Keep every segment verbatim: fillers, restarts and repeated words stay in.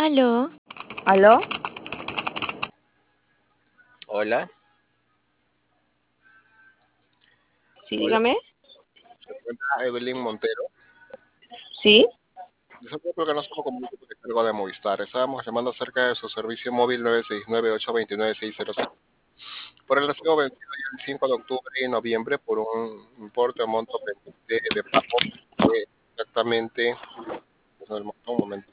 Aló, ¿Aló? Hola, Sí, hola, dígame. se encuentra Evelyn Montero. Sí, Nosotros creo que no somos como un grupo que cargo de Movistar. Estábamos llamando acerca de su servicio móvil nueve seis nueve, ocho dos nueve, seis cero cinco por el recibo vencido ya el cinco de octubre y noviembre por un importe o monto pendiente de pago de exactamente, no, el monto, un momento,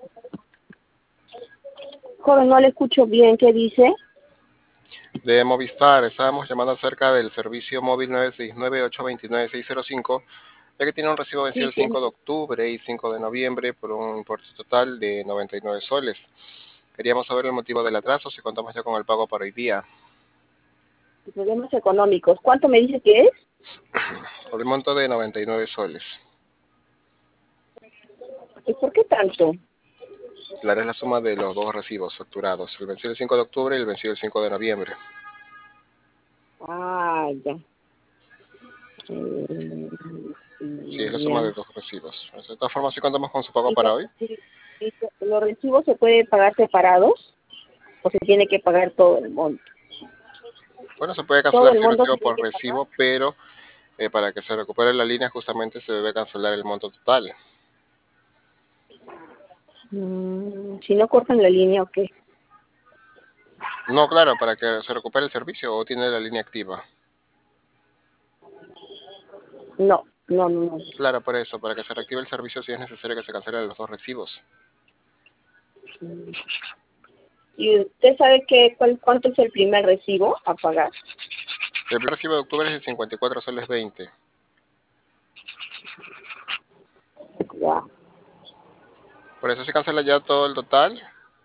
joven, no le escucho bien. ¿Qué dice? de Movistar. Estábamos llamando acerca del servicio móvil nueve seis nueve, ocho dos nueve, seis cero cinco, ya que tiene un recibo vencido Sí, el sí. cinco de octubre y cinco de noviembre por un importe total de noventa y nueve soles. Queríamos saber el motivo del atraso, si contamos ya con el pago para hoy día. Problemas económicos. ¿Cuánto me dice que es? Por el monto de noventa y nueve soles. ¿Y por qué tanto? Claro, es la suma de los dos recibos facturados, el vencido el cinco de octubre y el vencido el cinco de noviembre. Ah, ya. Eh, Sí, es la ya. suma de dos recibos. De todas formas, si contamos con su pago ¿Y, para lo- hoy. y- y los recibos se pueden pagar separados o se tiene que pagar todo el monto? Bueno, se puede Todo cancelar el si monto se recibo tiene por que pagar. recibo, pero eh, para que se recupere la línea justamente se debe cancelar el monto total. Mm, si no cortan la línea, ¿o qué? No, claro, para que se recupere el servicio o tiene la línea activa. No, no, no, no. Claro, por eso, para que se reactive el servicio sí es necesario que se cancelen los dos recibos. Mm. ¿Y usted sabe qué, cuál, cuánto es el primer recibo a pagar? El primer recibo de octubre es de cincuenta y cuatro soles veinte. Ya. Por eso se cancela ya todo el total.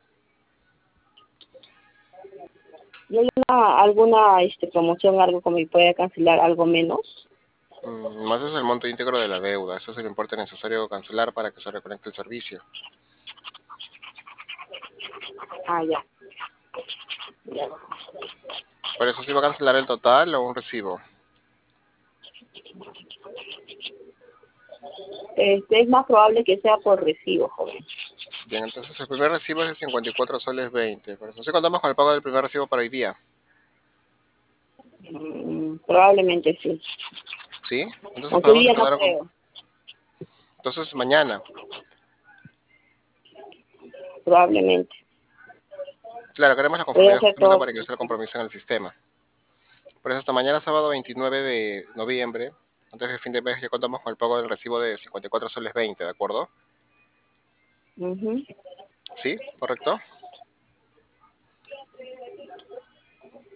¿Y hay una, alguna este, promoción, algo como que pueda cancelar algo menos? Mm, más es el monto íntegro de la deuda. Eso es el importe necesario cancelar para que se reconecte el servicio. Ah, ya. Ya. Por eso se va a cancelar el total o un recibo. Este, es más probable que sea por recibo, joven. Bien, entonces el primer recibo es de cincuenta y cuatro soles veinte. Por eso sí contamos con el pago del primer recibo para hoy día. Mm, probablemente sí. ¿Sí? Entonces Aunque hoy podemos día no acordar con... creo. Entonces mañana. Probablemente. Claro, queremos la Voy a conformidad hacer justamente todo. para ingresar el compromiso en el sistema. Por eso hasta mañana sábado veintinueve de noviembre, antes del fin de mes, ya contamos con el pago del recibo de cincuenta y cuatro soles veinte, ¿de acuerdo? Ujú. ¿Sí? ¿Correcto?